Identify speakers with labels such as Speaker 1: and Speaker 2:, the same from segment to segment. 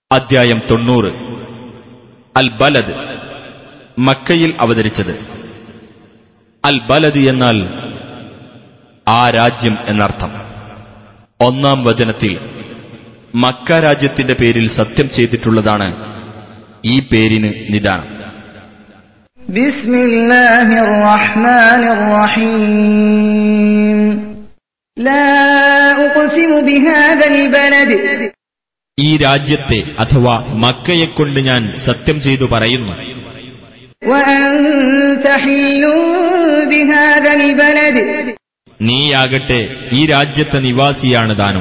Speaker 1: അദ്ധ്യായം 90. അൽ ബലദ്, മക്കയിൽ അവതരിച്ചത്. അൽ ബലദ് എന്നാൽ ആ രാജ്യം എന്നർത്ഥം. ഒന്നാം വചനത്തിൽ മക്ക രാജ്യത്തിന്റെ പേരിൽ സത്യം ചെയ്തിട്ടുള്ളതാണ് ഈ പേരിന് നിദാനം.
Speaker 2: ബിസ്മില്ലാഹിർ റഹ്മാനിർ റഹീം. ലാ ഉഖ്സിമു ബിഹാദൽ ബലദ്.
Speaker 1: ഈ രാജ്യത്തെ അഥവാ മക്കയെക്കൊണ്ട് ഞാൻ സത്യം ചെയ്തു പറയുന്നു.
Speaker 2: വഅൻത ഹില്ലും ബിഹാദൽ ബലദ്.
Speaker 1: നീയാകട്ടെ ഈ രാജ്യത്തെ നിവാസിയാണ് താനും.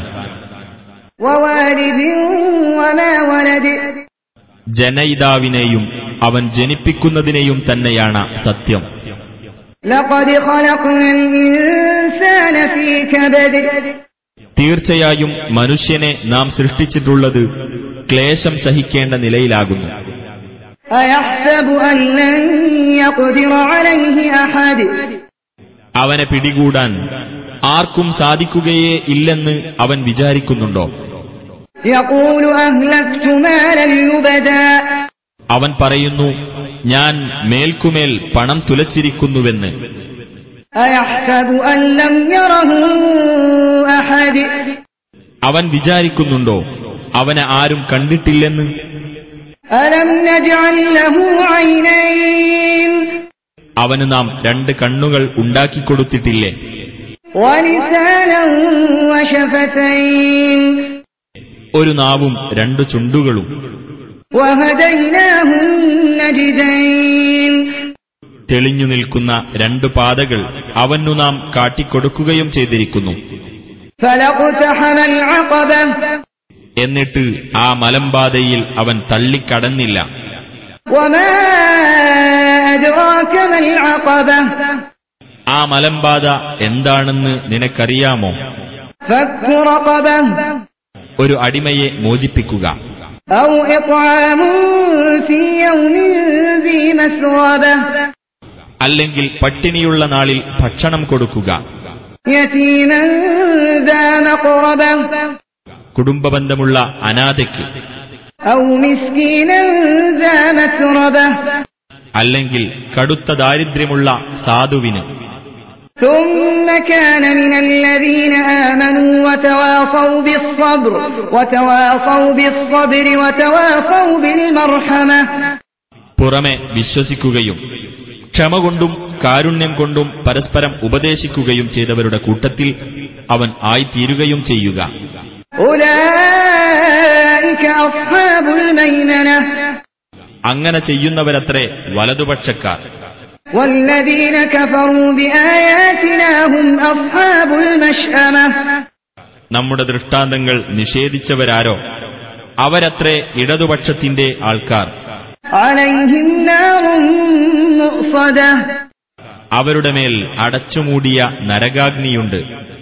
Speaker 2: വവാലിദിൻ വമാ വലദ്.
Speaker 1: ജനയിതാവിനെയും അവൻ ജനിപ്പിക്കുന്നതിനെയും തന്നെയാണ് സത്യം.
Speaker 2: ലഖദ് ഖലഖ്നൽ ഇൻസാന ഫീ കബദ്.
Speaker 1: തീർച്ചയായും മനുഷ്യനെ നാം സൃഷ്ടിച്ചിട്ടുള്ളത് ക്ലേശം സഹിക്കേണ്ട നിലയിലാകുന്നു.
Speaker 2: അയഹ്സബു അൻ ലൻ യഖ്ദിറ അലൈഹി അഹദ്.
Speaker 1: അവനെ പിടികൂടാൻ ആർക്കും സാധിക്കുകയേ ഇല്ലെന്ന് അവൻ വിചാരിക്കുന്നുണ്ടോ?
Speaker 2: യഖൂലു അഹ്ലക്തു മാലൻ ലുബദാ.
Speaker 1: അവൻ പറയുന്നു, ഞാൻ മേൽക്കുമേൽ പണം തുലച്ചിരിക്കുന്നുവെന്ന്.
Speaker 2: അയഹ്സബു അൻ ലം യറഹു അഹദ്.
Speaker 1: അവൻ വിചാരിക്കുന്നുണ്ടോ അവനെ ആരും കണ്ടിട്ടില്ലെന്ന്?
Speaker 2: അലം നജ്അൽ ലഹു ഐനൈൻ.
Speaker 1: അവന് നാം 2 കണ്ണുകൾ ഉണ്ടാക്കിക്കൊടുത്തിട്ടില്ലേ?
Speaker 2: വലിസാനൻ വശഫതൈൻ.
Speaker 1: ഒരു നാവും 2 ചുണ്ടുകളും.
Speaker 2: വഹദൈനാഹു നജ്ദൈൻ.
Speaker 1: തെളിഞ്ഞു നിൽക്കുന്ന 2 പാതകൾ അവനു നാം കാട്ടിക്കൊടുക്കുകയും ചെയ്തിരിക്കുന്നു.
Speaker 2: ഫലഖ്തഹമൽ അഖബ.
Speaker 1: എന്നിട്ട് ആ മലമ്പാതയിൽ അവൻ തള്ളിക്കടന്നില്ല.
Speaker 2: വമാ അദ്റാക മൽ അഖബ.
Speaker 1: ആ മലമ്പാത എന്താണെന്ന് നിനക്കറിയാമോ?
Speaker 2: ഫക്കു റഖബ.
Speaker 1: ഒരു അടിമയെ മോചിപ്പിക്കുക.
Speaker 2: ഔ ഇത്ആമുൻ ഫീ യൗമിൻ ദീ മസ്റബ.
Speaker 1: അല്ലെങ്കിൽ പട്ടിണിയുള്ള നാളിൽ ഭക്ഷണം കൊടുക്കുക.
Speaker 2: യതീമൻ ദാ മഖറബ.
Speaker 1: കുടുംബബന്ധമുള്ള അനാഥയ്ക്ക്.
Speaker 2: ഔ മിസ്കീനൻ ദാ മത്റബ.
Speaker 1: അല്ലെങ്കിൽ കടുത്ത ദാരിദ്ര്യമുള്ള സാധുവിന്.
Speaker 2: ثم كان من الذين آمنوا وتواصوا بالصبر وتواصوا بالصبر وتواصوا بالمرحمة.
Speaker 1: പുറമെ വിശ്വസിക്കുകയും ക്ഷമ കൊണ്ടും കാരുണ്യം കൊണ്ടും പരസ്പരം ഉപദേശിക്കുകയും ചെയ്തവരുടെ കൂട്ടത്തിൽ അവൻ ആയിത്തീരുകയും ചെയ്യുക.
Speaker 2: أولئك أصحاب الميمنة.
Speaker 1: അങ്ങനെ ചെയ്യുന്നവരത്രേ വലതുപക്ഷക്കാർ.
Speaker 2: والذين كفروا بآياتنا هم أصحاب المشأمة.
Speaker 1: നമ്മുടെ ദൃഷ്ടാന്തങ്ങൾ നിഷേധിച്ചവരാരോ അവരത്രേ ഇടതുപക്ഷത്തിന്റെ ആൾക്കാർ.
Speaker 2: عليهم نار مؤصدة.
Speaker 1: അവരുടെ മേൽ അടച്ചുമൂടിയ നരകാഗ്നിയുണ്ട്.